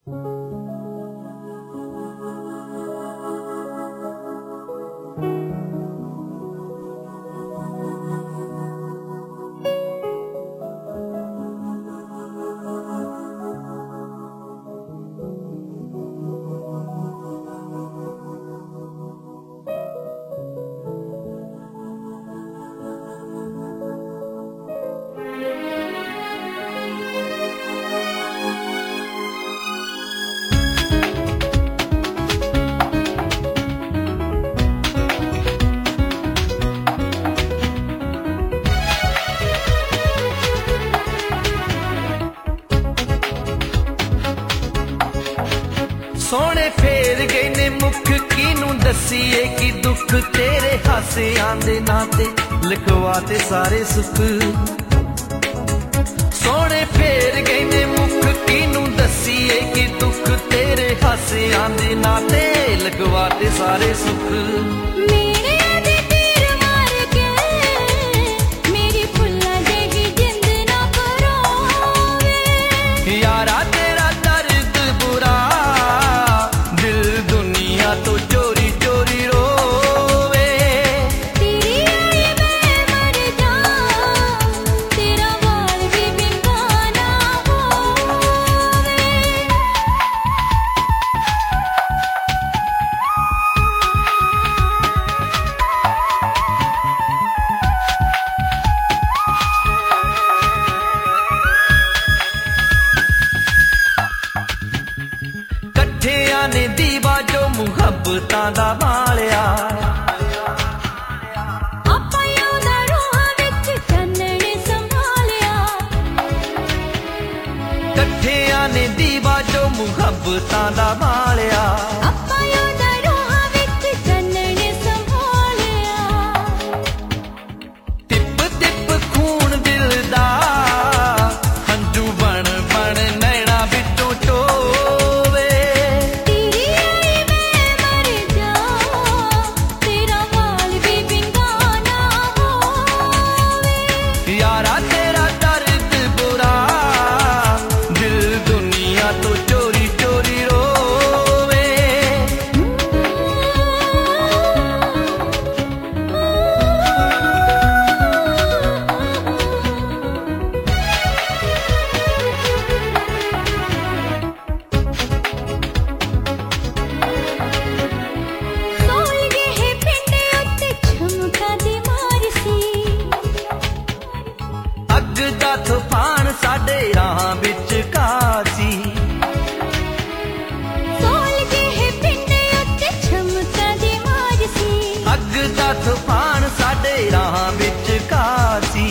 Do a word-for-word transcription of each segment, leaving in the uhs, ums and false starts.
सोने फेर गए ने मुख किनू दसीए कि दुख तेरे हासियां दे नाते लिखवाते सारे सुख। सोने फेर गए ने मुख किनू दसीए कि दुख तेरे हासियां दे नाते लिखवाते सारे सुख। ने दीवा जो मुहब्बतां दा मालिया कट्ठियां ने दीवा जो मुहब्बतां दा मालिया टिप टिप खून दिल दा हंजू बन बन नैना विचों टोवे। यारा तेरा दर्द बुरा दिल दुनिया तो चोरी चोरी रोवे। अग दा तूफान साडे राह विच कासी अग दा तूफान साडे राह विच कासी।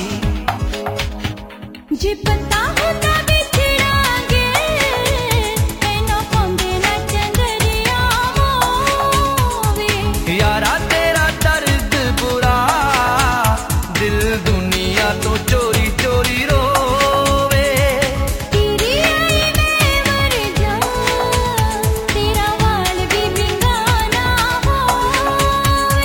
जे पता होता बिछड़ांगे ऐना पांदे ना चंदरिया मोवे। यारा तेरा दर्द बुरा दिल दुनिया तो चोरी चोरी रोवे। तेरी आई मैं मर जाऊं तेरा वाल भी बिंगाना होवे।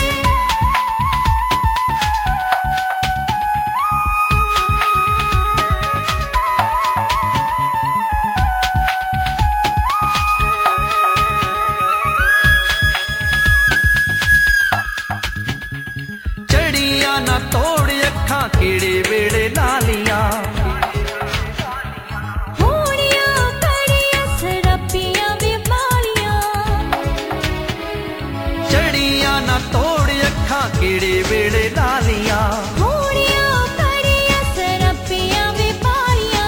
चढ़िया ना तोड़ अखां केड़े वेले लालियां होड़ियां कड़ियां सरपियां बीमारियां। चढ़िया ना तोड़ अखां केड़े वेले लालियां होड़ियां कड़ियां सरपियां बीमारियां।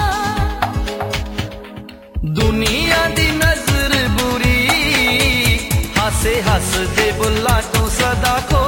दुनिया दी नजर बुरी हासे हस दे बुल्ला तू सदा खो।